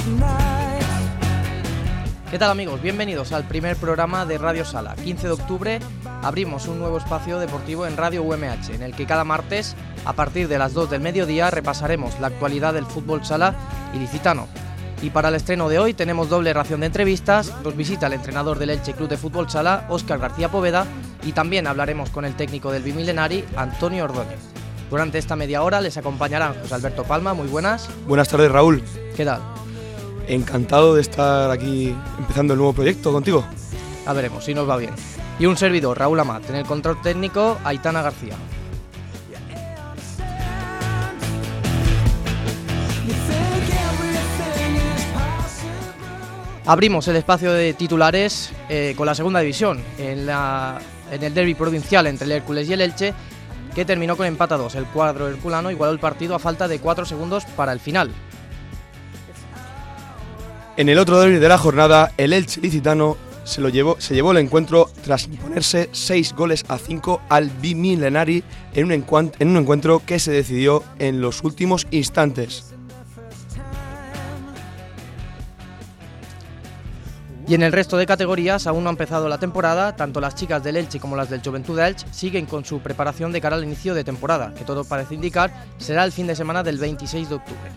¿Qué tal, amigos? Bienvenidos al primer programa de Radio Sala. 15 de octubre abrimos un nuevo espacio deportivo en Radio UMH, en el que cada martes, a partir de las 2 del mediodía, repasaremos la actualidad del fútbol sala ilicitano. Y para el estreno de hoy tenemos doble ración de entrevistas. Nos visita el entrenador del Elche Club de Fútbol Sala, Óscar García Poveda, y también hablaremos con el técnico del Bimilenari, Antonio Ordóñez. Durante esta media hora les acompañarán José Alberto Palma. Muy buenas. Buenas tardes, Raúl. ¿Qué tal? Encantado de estar aquí empezando el nuevo proyecto contigo. A veremos si nos va bien. Y un servidor, Raúl Amat. En el control técnico, Aitana García. Abrimos el espacio de titulares con la segunda división en el derbi provincial entre el Hércules y el Elche, que terminó con empate a 2. El cuadro herculano igualó el partido a falta de 4 segundos para el final. En el otro derbi de la jornada, el Elche ilicitano se llevó el encuentro tras imponerse 6-5 al Bimilenari en un encuentro que se decidió en los últimos instantes. Y en el resto de categorías aún no ha empezado la temporada. Tanto las chicas del Elche como las del Joventut de Elche siguen con su preparación de cara al inicio de temporada, que todo parece indicar será el fin de semana del 26 de octubre.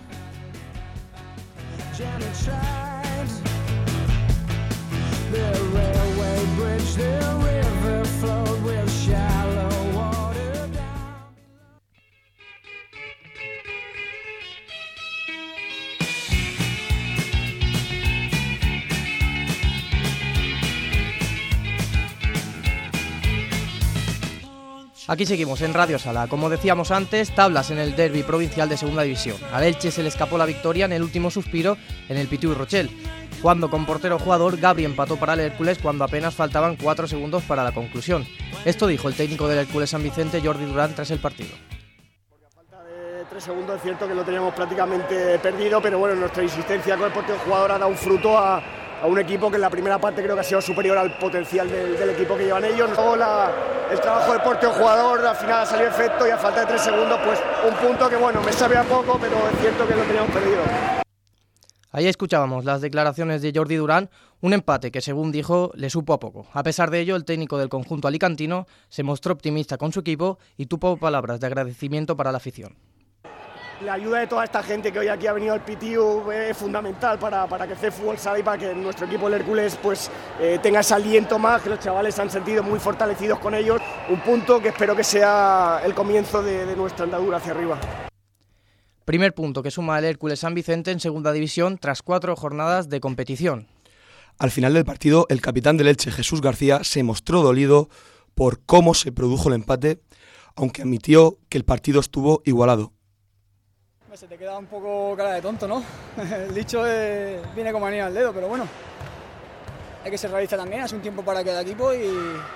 Aquí seguimos en Radio Sala. Como decíamos antes, tablas en el derbi provincial de segunda división. Al Elche se le escapó la victoria en el último suspiro en el Pitiu Rochel, cuando con portero jugador Gabri empató para el Hércules cuando apenas faltaban 4 segundos para la conclusión. Esto dijo el técnico del Hércules San Vicente, Jordi Durán, tras el partido. Porque a falta de 3 segundos es cierto que lo teníamos prácticamente perdido, pero bueno, nuestra insistencia con el portero jugador ha dado un fruto a un equipo que en la primera parte creo que ha sido superior al potencial del equipo que llevan ellos. Luego el trabajo del portero jugador al final ha salido efecto y a falta de 3 segundos pues un punto que bueno, me sabe a poco, pero es cierto que lo teníamos perdido. Ahí escuchábamos las declaraciones de Jordi Durán, un empate que según dijo le supo a poco. A pesar de ello, el técnico del conjunto alicantino se mostró optimista con su equipo y tuvo palabras de agradecimiento para la afición. La ayuda de toda esta gente que hoy aquí ha venido al Pitiu es fundamental para crecer el fútbol sala y para que nuestro equipo, el Hércules, pues tenga ese aliento más, que los chavales se han sentido muy fortalecidos con ellos. Un punto que espero que sea el comienzo de nuestra andadura hacia arriba. Primer punto que suma el Hércules San Vicente en segunda división tras 4 jornadas de competición. Al final del partido, el capitán del Elche, Jesús García, se mostró dolido por cómo se produjo el empate, aunque admitió que el partido estuvo igualado. Se te queda un poco cara de tonto, ¿no? El dicho viene como anillo al dedo, pero bueno, hay que ser realista también, hace un tiempo para cada equipo y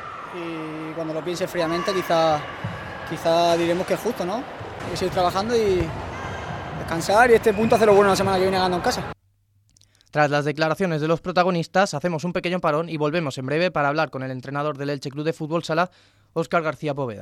cuando lo piense fríamente quizá diremos que es justo, ¿no? Hay que seguir trabajando y descansar y este punto hacerlo bueno la semana que viene ganando en casa. Tras las declaraciones de los protagonistas, hacemos un pequeño parón y volvemos en breve para hablar con el entrenador del Elche Club de Fútbol Sala, Óscar García Poveda.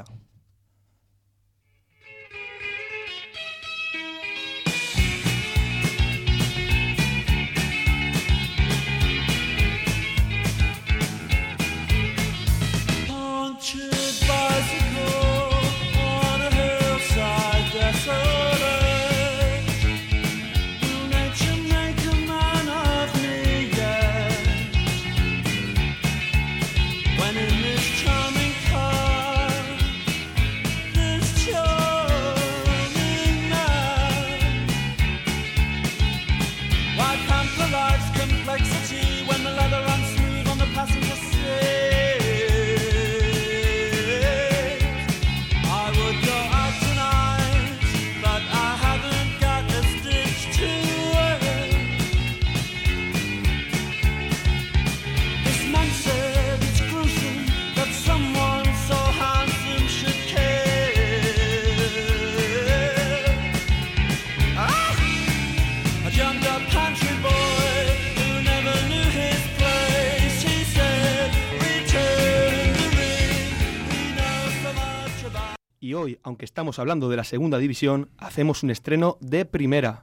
Y hoy, aunque estamos hablando de la segunda división, hacemos un estreno de primera.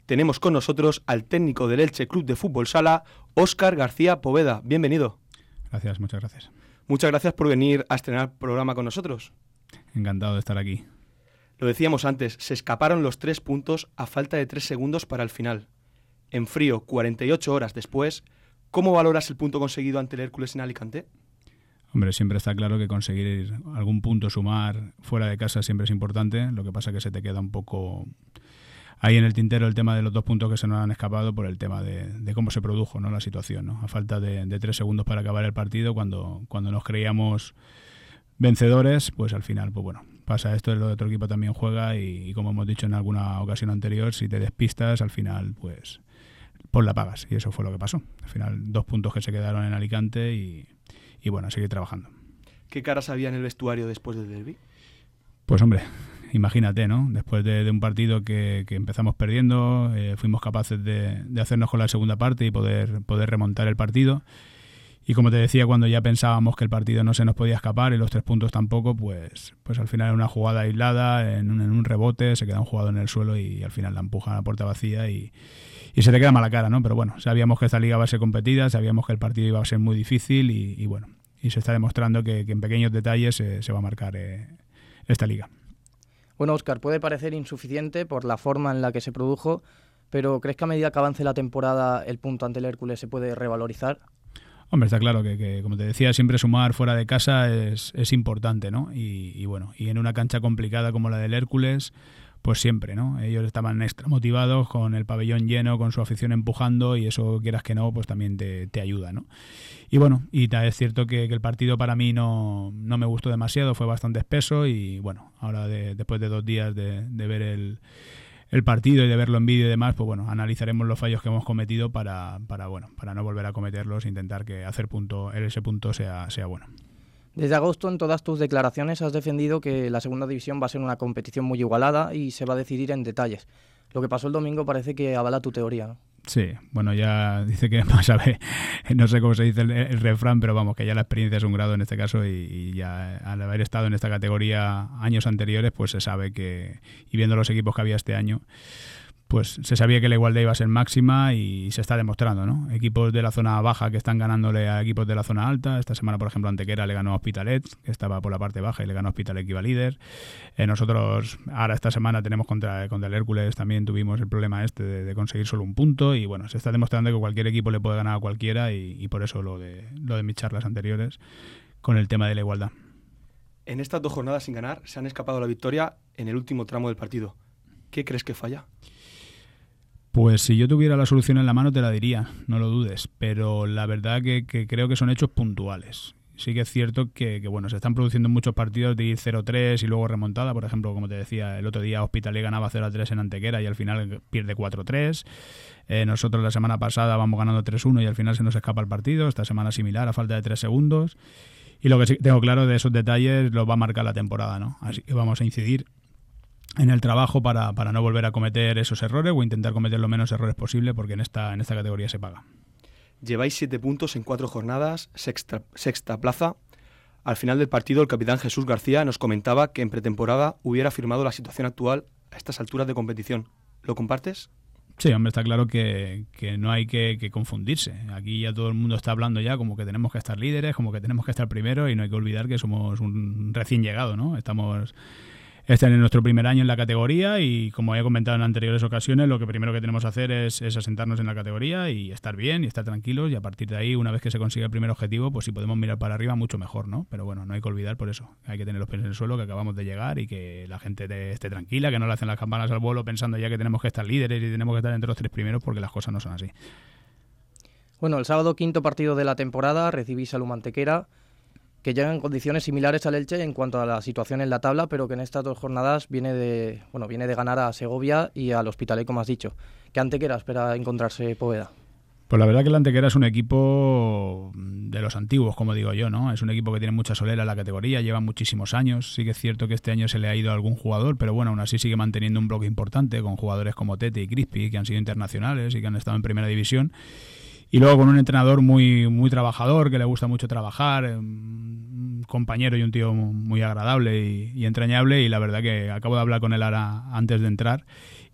tenemos con nosotros al técnico del Elche Club de Fútbol Sala, Óscar García Poveda. Bienvenido. Gracias, muchas gracias. Muchas gracias por venir a estrenar programa con nosotros. Encantado de estar aquí. Lo decíamos antes, se escaparon los 3 puntos a falta de 3 segundos para el final. En frío, 48 horas después, ¿cómo valoras el punto conseguido ante el Hércules en Alicante? Hombre, siempre está claro que conseguir algún punto, sumar fuera de casa siempre es importante. Lo que pasa es que se te queda un poco ahí en el tintero el tema de los 2 puntos que se nos han escapado por el tema de cómo se produjo, ¿no?, la situación, ¿no? A falta de 3 segundos para acabar el partido, cuando nos creíamos vencedores, pues al final, pues bueno, pasa esto, el otro equipo también juega y como hemos dicho en alguna ocasión anterior, si te despistas, al final, pues la pagas. Y eso fue lo que pasó. Al final, 2 puntos que se quedaron en Alicante y bueno, a seguir trabajando. ¿Qué caras había en el vestuario después del derbi? Pues hombre, imagínate, ¿no? Después de un partido que empezamos perdiendo, fuimos capaces de hacernos con la segunda parte y poder remontar el partido. Y como te decía, cuando ya pensábamos que el partido no se nos podía escapar y los 3 puntos tampoco, pues al final en una jugada aislada, en un rebote, se queda un jugador en el suelo y al final la empujan a la puerta vacía y se te queda mala cara, ¿no? Pero bueno, sabíamos que esta liga va a ser competida, sabíamos que el partido iba a ser muy difícil y bueno, y se está demostrando que en pequeños detalles se va a marcar esta liga. Bueno, Óscar, puede parecer insuficiente por la forma en la que se produjo, pero ¿crees que a medida que avance la temporada el punto ante el Hércules se puede revalorizar? Hombre, está claro que como te decía, siempre sumar fuera de casa es importante, ¿no? Y bueno, y en una cancha complicada como la del Hércules, pues siempre, ¿no? Ellos estaban extra motivados, con el pabellón lleno, con su afición empujando, y eso, quieras que no, pues también te ayuda, ¿no? Y bueno, y es cierto que el partido para mí no me gustó demasiado, fue bastante espeso y bueno, ahora después de 2 días de ver el partido y de verlo en vídeo y demás, pues bueno, analizaremos los fallos que hemos cometido para no volver a cometerlos e intentar que hacer ese punto sea bueno. Desde agosto, en todas tus declaraciones, has defendido que la segunda división va a ser una competición muy igualada y se va a decidir en detalles. Lo que pasó el domingo parece que avala tu teoría, ¿no? Sí, bueno, ya dice que más sabe, no sé cómo se dice el refrán, pero vamos, que ya la experiencia es un grado en este caso y ya al haber estado en esta categoría años anteriores, pues se sabe que, y viendo los equipos que había este año, pues se sabía que la igualdad iba a ser máxima y se está demostrando, ¿no? Equipos de la zona baja que están ganándole a equipos de la zona alta. Esta semana, por ejemplo, Antequera le ganó a Hospitalet, que estaba por la parte baja, y le ganó a Hospitalet, que iba líder. Nosotros, ahora esta semana tenemos contra el Hércules, también tuvimos el problema de conseguir solo un punto y bueno, se está demostrando que cualquier equipo le puede ganar a cualquiera y por eso lo de mis charlas anteriores con el tema de la igualdad. En estas 2 jornadas sin ganar se han escapado la victoria en el último tramo del partido. ¿Qué crees que falla? Pues si yo tuviera la solución en la mano te la diría, no lo dudes, pero la verdad que creo que son hechos puntuales. Sí que es cierto que bueno, se están produciendo muchos partidos de ir 0-3 y luego remontada. Por ejemplo, como te decía, el otro día Hospitalet ganaba 0-3 en Antequera y al final pierde 4-3. Nosotros la semana pasada vamos ganando 3-1 y al final se nos escapa el partido. Esta semana similar, a falta de 3 segundos. Y lo que sí tengo claro de esos detalles los va a marcar la temporada, ¿no? Así que vamos a incidir en el trabajo para no volver a cometer esos errores o intentar cometer los menos errores posible, porque en esta categoría se paga. Lleváis 7 puntos en 4 jornadas, sexta plaza. Al final del partido, el capitán Jesús García nos comentaba que en pretemporada hubiera firmado la situación actual a estas alturas de competición. ¿Lo compartes? Sí, hombre, está claro que no hay que confundirse. Aquí ya todo el mundo está hablando ya como que tenemos que estar líderes, como que tenemos que estar primeros, y no hay que olvidar que somos un recién llegado, ¿no? Este es nuestro primer año en la categoría y, como he comentado en anteriores ocasiones, lo que primero que tenemos que hacer es asentarnos en la categoría y estar bien y estar tranquilos, y a partir de ahí, una vez que se consiga el primer objetivo, pues si podemos mirar para arriba, mucho mejor, ¿no? Pero bueno, no hay que olvidar por eso. Hay que tener los pies en el suelo, que acabamos de llegar, y que la gente esté tranquila, que no le hacen las campanas al vuelo pensando ya que tenemos que estar líderes y tenemos que estar entre los 3 primeros, porque las cosas no son así. Bueno, el sábado, 5º partido de la temporada, recibís a Antequera, que llega en condiciones similares al Elche en cuanto a la situación en la tabla, pero que en estas 2 jornadas viene de ganar a Segovia y al Hospitalet, como has dicho. ¿Qué Antequera espera encontrarse Poveda? Pues la verdad que el Antequera es un equipo de los antiguos, como digo yo, ¿no? Es un equipo que tiene mucha solera en la categoría, lleva muchísimos años. Sí que es cierto que este año se le ha ido a algún jugador, pero bueno, aún así sigue manteniendo un bloque importante con jugadores como Tete y Crispy, que han sido internacionales y que han estado en primera división. Y luego con un entrenador muy, muy trabajador, que le gusta mucho trabajar, un compañero y un tío muy agradable y entrañable, y la verdad que acabo de hablar con él ahora antes de entrar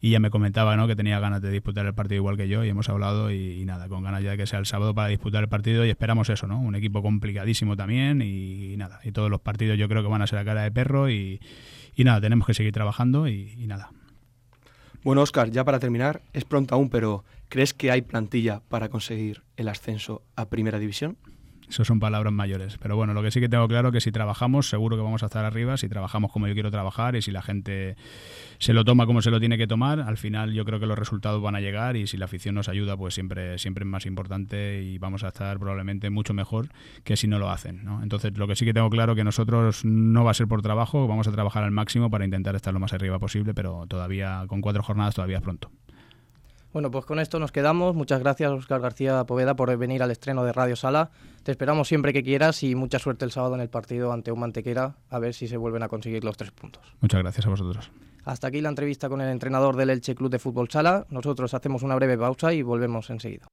ya me comentaba, ¿no?, que tenía ganas de disputar el partido igual que yo, y hemos hablado y nada, con ganas ya de que sea el sábado para disputar el partido, y esperamos eso, ¿no? Un equipo complicadísimo también y nada, y todos los partidos yo creo que van a ser a cara de perro y nada, tenemos que seguir trabajando y nada. Bueno, Óscar, ya para terminar, es pronto aún, pero ¿crees que hay plantilla para conseguir el ascenso a Primera División? Eso son palabras mayores, pero bueno, lo que sí que tengo claro es que si trabajamos seguro que vamos a estar arriba, si trabajamos como yo quiero trabajar y si la gente se lo toma como se lo tiene que tomar, al final yo creo que los resultados van a llegar, y si la afición nos ayuda, pues siempre es más importante y vamos a estar probablemente mucho mejor que si no lo hacen, ¿no? Entonces lo que sí que tengo claro que nosotros no va a ser por trabajo, vamos a trabajar al máximo para intentar estar lo más arriba posible, pero todavía con 4 jornadas todavía es pronto. Bueno, pues con esto nos quedamos. Muchas gracias, Óscar García Poveda, por venir al estreno de Radio Sala. Te esperamos siempre que quieras y mucha suerte el sábado en el partido ante un Mantequera, a ver si se vuelven a conseguir los 3 puntos. Muchas gracias a vosotros. Hasta aquí la entrevista con el entrenador del Elche Club de Fútbol Sala. Nosotros hacemos una breve pausa y volvemos enseguida.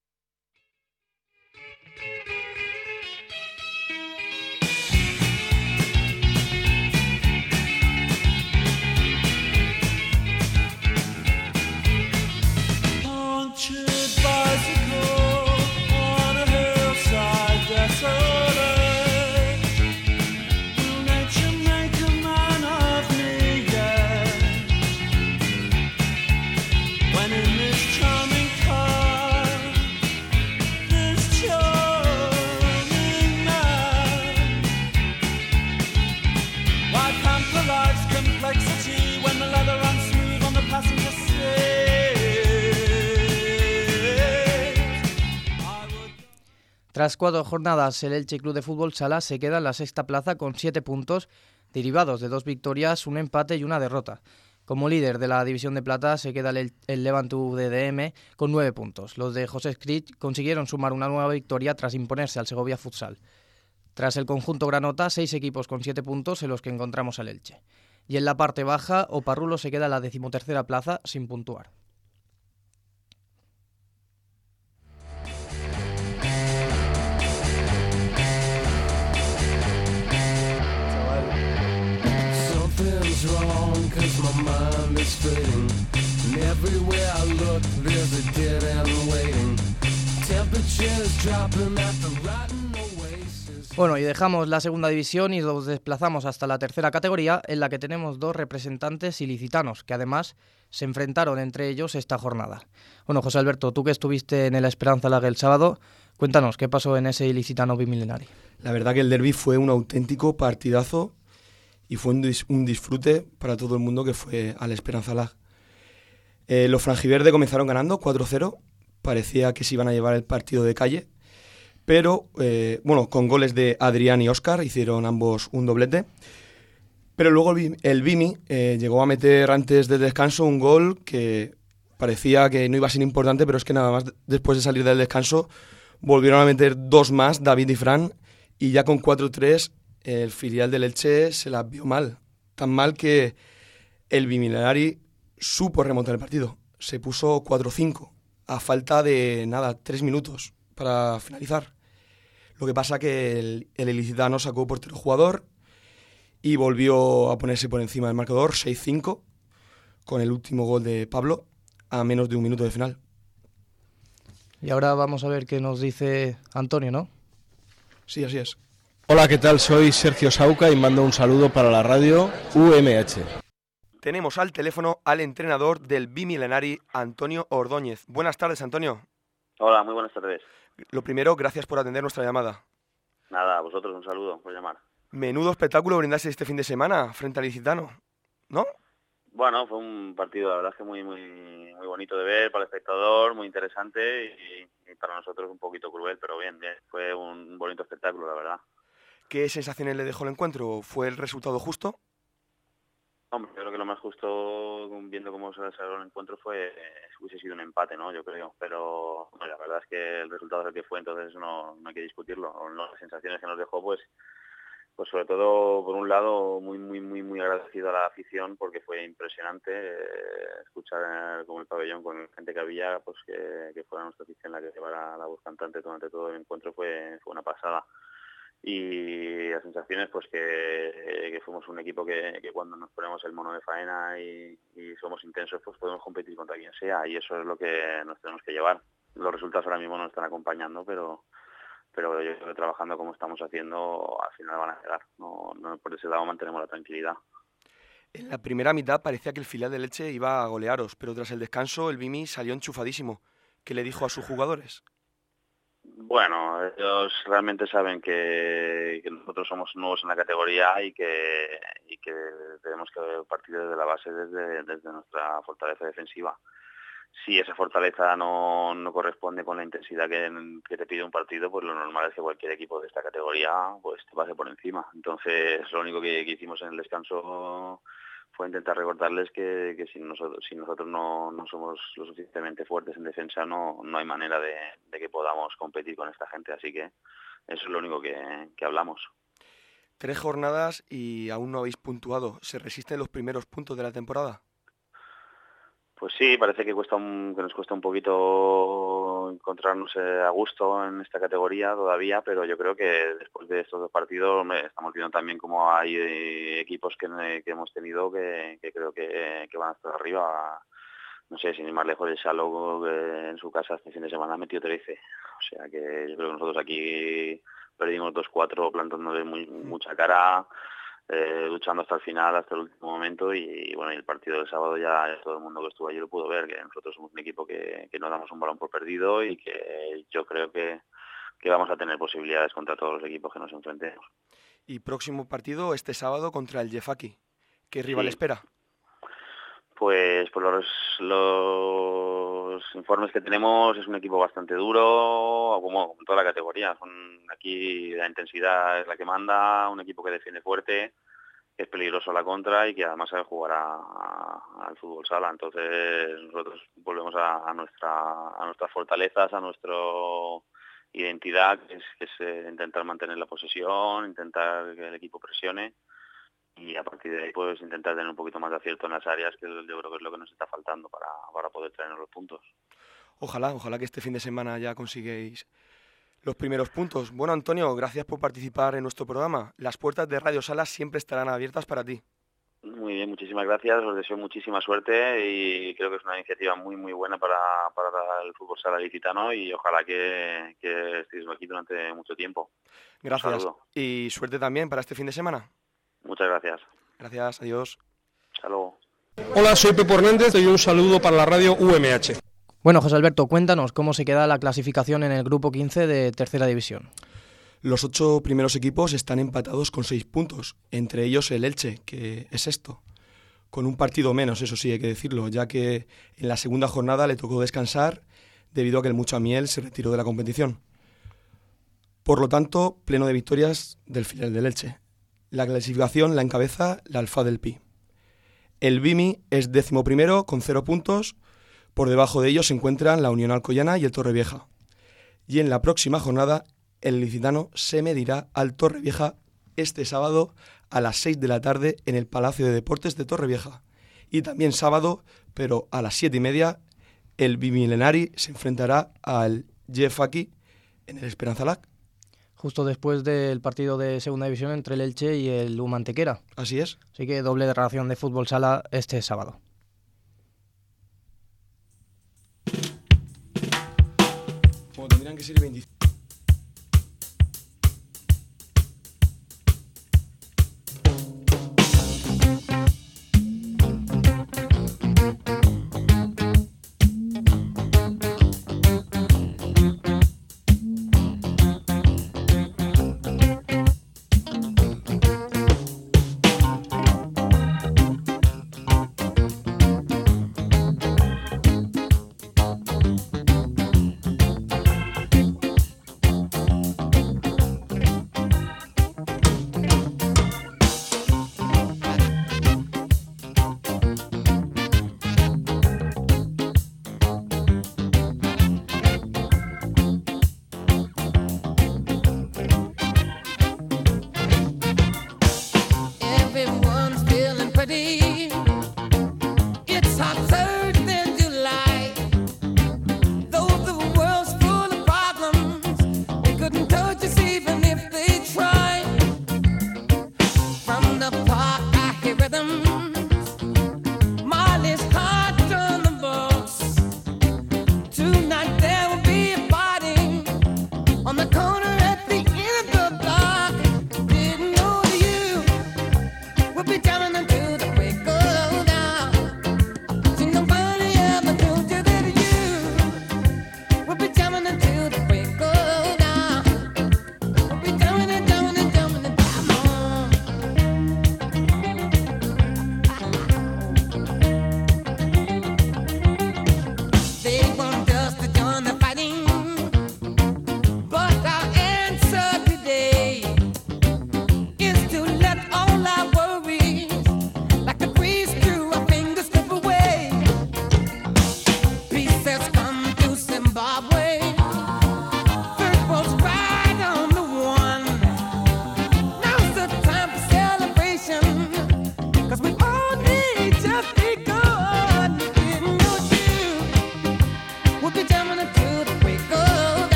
Tras 4 jornadas, el Elche Club de Fútbol Sala se queda en la 6ª plaza con 7 puntos, derivados de 2 victorias, un empate y una derrota. Como líder de la División de Plata se queda el Levante UDDM con 9 puntos. Los de José Scrich consiguieron sumar una nueva victoria tras imponerse al Segovia Futsal. Tras el conjunto granota, 6 equipos con 7 puntos en los que encontramos al Elche. Y en la parte baja, Oparrulo se queda en la 13ª plaza sin puntuar. Wrong, 'cause my mind is fading. And everywhere I look, there's a dead end waiting. Temperatures dropping at the rotten oasis. Bueno, y dejamos la segunda división y nos desplazamos hasta la tercera categoría, en la que tenemos 2 representantes ilicitanos, que además se enfrentaron entre ellos esta jornada. Bueno, José Alberto, tú que estuviste en el Esperanza Lague el sábado, cuéntanos, ¿qué pasó en ese ilicitano bimilenari? La verdad que el derbi fue un auténtico partidazo y fue un disfrute para todo el mundo que fue al Esperanza Lag. Los franjiverde comenzaron ganando 4-0, parecía que se iban a llevar el partido de calle, pero con goles de Adrián y Óscar, hicieron ambos un doblete, pero luego el Bimi llegó a meter antes del descanso un gol que parecía que no iba a ser importante, pero es que nada más después de salir del descanso volvieron a meter 2 más, David y Fran, y ya con 4-3 el filial del Elche se la vio mal. Tan mal que el Bimilenari supo remontar el partido. Se puso 4-5 a falta de 3 minutos para finalizar. Lo que pasa que el ilicitano sacó portero jugador y volvió a ponerse por encima del marcador 6-5 con el último gol de Pablo a menos de un minuto de final. Y ahora vamos a ver qué nos dice Antonio, ¿no? Sí, así es. Hola, ¿qué tal? Soy Sergio Sauca y mando un saludo para la radio UMH. Tenemos al teléfono al entrenador del Bimilenari, Antonio Ordóñez. Buenas tardes, Antonio. Hola, muy buenas tardes. Lo primero, gracias por atender nuestra llamada. Nada, a vosotros un saludo por llamar. Menudo espectáculo brindaste este fin de semana frente al ilicitano, ¿no? Bueno, fue un partido, la verdad es que muy bonito de ver para el espectador, muy interesante y para nosotros un poquito cruel, pero bien. Fue un bonito espectáculo, la verdad. ¿Qué sensaciones le dejó el encuentro? ¿Fue el resultado justo? Hombre, yo creo que lo más justo, viendo cómo se desarrolló el encuentro, hubiese sido un empate, ¿no? Yo creo, pero bueno, la verdad es que el resultado es el que fue, entonces no hay que discutirlo. Las sensaciones que nos dejó, pues sobre todo, por un lado, muy agradecido a la afición, porque fue impresionante escuchar como el pabellón con la gente que había, pues que fuera nuestra afición la que llevara la voz cantante durante todo el encuentro, fue una pasada. y las sensaciones pues que fuimos un equipo que cuando nos ponemos el mono de faena y somos intensos, pues podemos competir contra quien sea, y eso es lo que nos tenemos que llevar. Los resultados ahora mismo nos están acompañando, pero yo creo que trabajando como estamos haciendo al final van a llegar. No por ese lado mantenemos la tranquilidad. En la primera mitad parecía que el filial del Elche iba a golearos, pero tras el descanso el Bimi salió enchufadísimo. ¿Qué le dijo a sus jugadores? Bueno, ellos realmente saben que nosotros somos nuevos en la categoría y que tenemos que partir desde la base, desde nuestra fortaleza defensiva. Si esa fortaleza no corresponde con la intensidad que te pide un partido, pues lo normal es que cualquier equipo de esta categoría pues te pase por encima. Entonces, lo único que hicimos en el descanso fue intentar recordarles que si nosotros no somos lo suficientemente fuertes en defensa, no hay manera de que podamos competir con esta gente. Así que eso es lo único que hablamos. 3 jornadas y aún no habéis puntuado. ¿Se resisten los primeros puntos de la temporada? Pues sí, parece que nos cuesta un poquito encontrarnos a gusto en esta categoría todavía, pero yo creo que después de estos 2 partidos estamos viendo también cómo hay equipos que hemos tenido que creo que van hasta arriba. No sé, sin ir más lejos, el Xalo en su casa este fin de semana metió 13. O sea que yo creo que nosotros aquí perdimos 2-4 plantándoles mucha cara, luchando hasta el final, hasta el último momento, y bueno, y el partido del sábado ya todo el mundo que estuvo allí lo pudo ver, que nosotros somos un equipo que no damos un balón por perdido y que yo creo que vamos a tener posibilidades contra todos los equipos que nos enfrentemos. Y próximo partido este sábado contra el Jefaki. ¿Qué rival espera? Pues por los informes que tenemos, es un equipo bastante duro, como toda la categoría. Aquí la intensidad es la que manda, un equipo que defiende fuerte, que es peligroso a la contra y que además sabe jugar al fútbol sala. Entonces nosotros volvemos a nuestras fortalezas, a nuestra identidad, que es intentar mantener la posesión, intentar que el equipo presione, y a partir de ahí pues intentar tener un poquito más de acierto en las áreas, que yo creo que es lo que nos está faltando para poder traernos los puntos. Ojalá que este fin de semana ya consigáis los primeros puntos. Bueno, Antonio, gracias por participar en nuestro programa. Las puertas de Radio Sala siempre estarán abiertas para ti. Muy bien, muchísimas gracias, os deseo muchísima suerte y creo que es una iniciativa muy muy buena para el fútbol sala ilicitano, y ojalá que estéis aquí durante mucho tiempo. Gracias, y suerte también para este fin de semana. Muchas gracias. Gracias, adiós. Hasta luego. Hola, soy Pepe Hernández y un saludo para la radio UMH. Bueno, José Alberto, cuéntanos cómo se queda la clasificación en el grupo 15 de Tercera División. Los 8 primeros equipos están empatados con 6 puntos, entre ellos el Elche, que es sexto, con un partido menos, eso sí hay que decirlo, ya que en la segunda jornada le tocó descansar debido a que el Muchamiel se retiró de la competición. Por lo tanto, pleno de victorias del filial del Elche. La clasificación la encabeza la Alfa del Pi. El Bimi es 11º con 0 puntos, por debajo de ellos se encuentran la Unión Alcoyana y el Torrevieja. Y en la próxima jornada, el ilicitano se medirá al Torrevieja este sábado a las 6 de la tarde en el Palacio de Deportes de Torrevieja. Y también sábado, pero a las 7:30, el Bimilenari se enfrentará al Jefaki en el Esperanza Lac. Justo después del partido de Segunda División entre el Elche y el Humantequera. Así es. Así que doble ración de fútbol sala este sábado. Como tendrían que ser 25.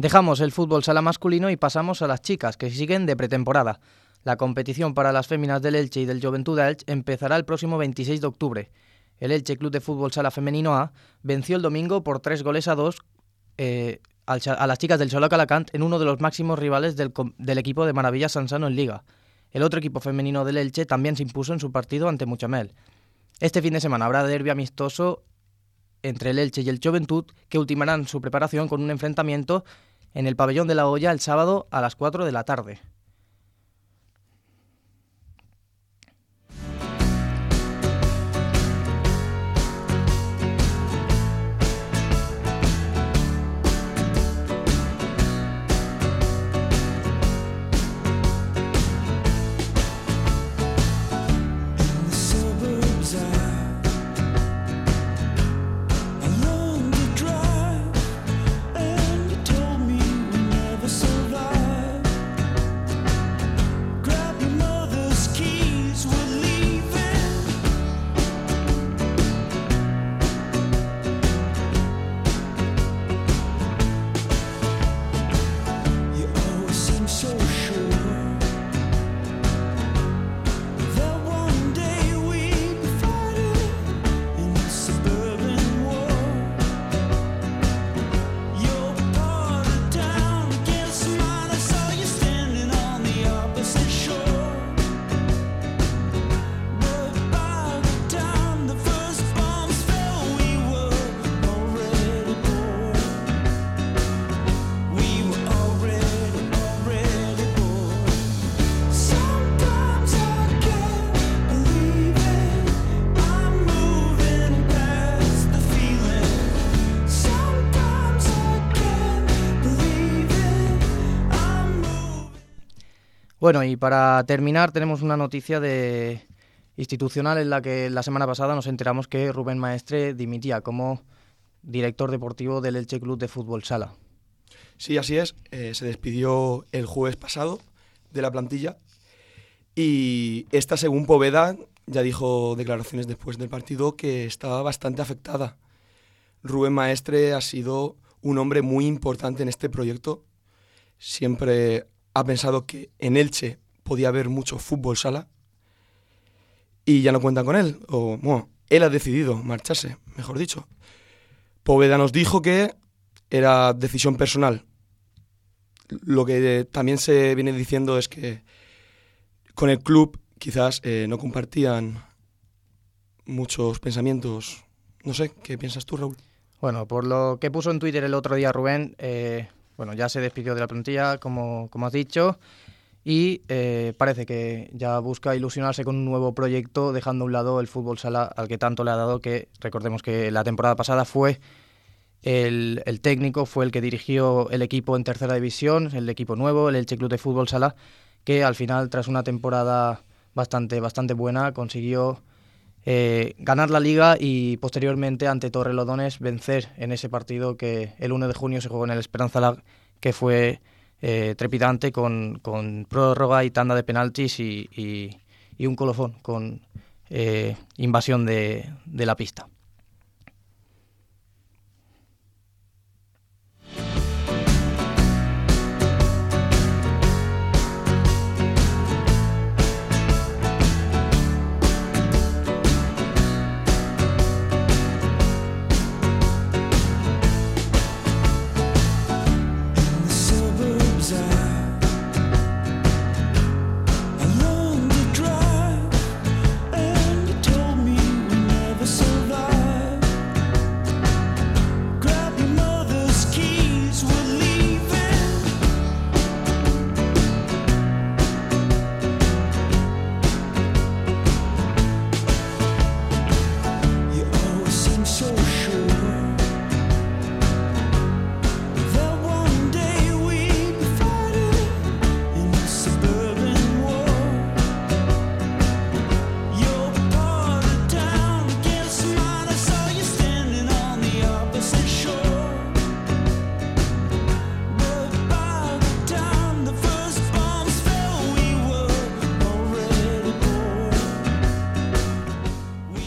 Dejamos el fútbol sala masculino y pasamos a las chicas, que siguen de pretemporada. La competición para las féminas del Elche y del Joventut Elche empezará el próximo 26 de octubre. El Elche Club de Fútbol Sala Femenino A venció el domingo por 3-2 a las chicas del Xaloc Alacant en uno de los máximos rivales del equipo de Maravillas Sansano en Liga. El otro equipo femenino del Elche también se impuso en su partido ante Muchamel. Este fin de semana habrá derbi amistoso entre el Elche y el Joventut, que ultimarán su preparación con un enfrentamiento en el pabellón de la Hoya el sábado a las 4 de la tarde. Bueno, y para terminar tenemos una noticia institucional en la que la semana pasada nos enteramos que Rubén Maestre dimitía como director deportivo del Elche Club de Fútbol Sala. Sí, así es. Se despidió el jueves pasado de la plantilla y esta, según Poveda, ya dijo declaraciones después del partido que estaba bastante afectada. Rubén Maestre ha sido un hombre muy importante en este proyecto. Siempre ha pensado que en Elche podía haber mucho fútbol sala y ya no cuentan con él. Bueno, él ha decidido marcharse, mejor dicho. Poveda nos dijo que era decisión personal. Lo que también se viene diciendo es que con el club quizás no compartían muchos pensamientos. No sé, ¿qué piensas tú, Raúl? Bueno, por lo que puso en Twitter el otro día Rubén, ya se despidió de la plantilla, como has dicho, y parece que ya busca ilusionarse con un nuevo proyecto, dejando a un lado el fútbol sala al que tanto le ha dado, que recordemos que la temporada pasada fue el técnico, fue el que dirigió el equipo en tercera división, el equipo nuevo, el Elche Club de Fútbol Sala, que al final, tras una temporada bastante buena, consiguió ganar la Liga y posteriormente ante Torrelodones vencer en ese partido que el 1 de junio se jugó en el Esperanza Lag, que fue trepidante con prórroga y tanda de penaltis y un colofón con invasión de la pista.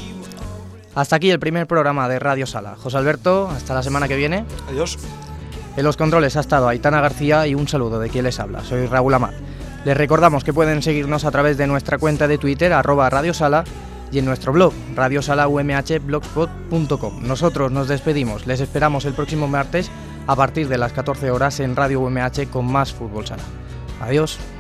Hasta aquí el primer programa de Radio Sala. José Alberto, hasta la semana que viene. Adiós. En los controles ha estado Aitana García y un saludo de quien les habla, soy Raúl Amat. Les recordamos que pueden seguirnos a través de nuestra cuenta de Twitter, @radiosala, y en nuestro blog, radiosalaumh.blogspot.com. Nosotros nos despedimos, les esperamos el próximo martes a partir de las 14 horas en Radio UMH con más Fútbol Sala. Adiós.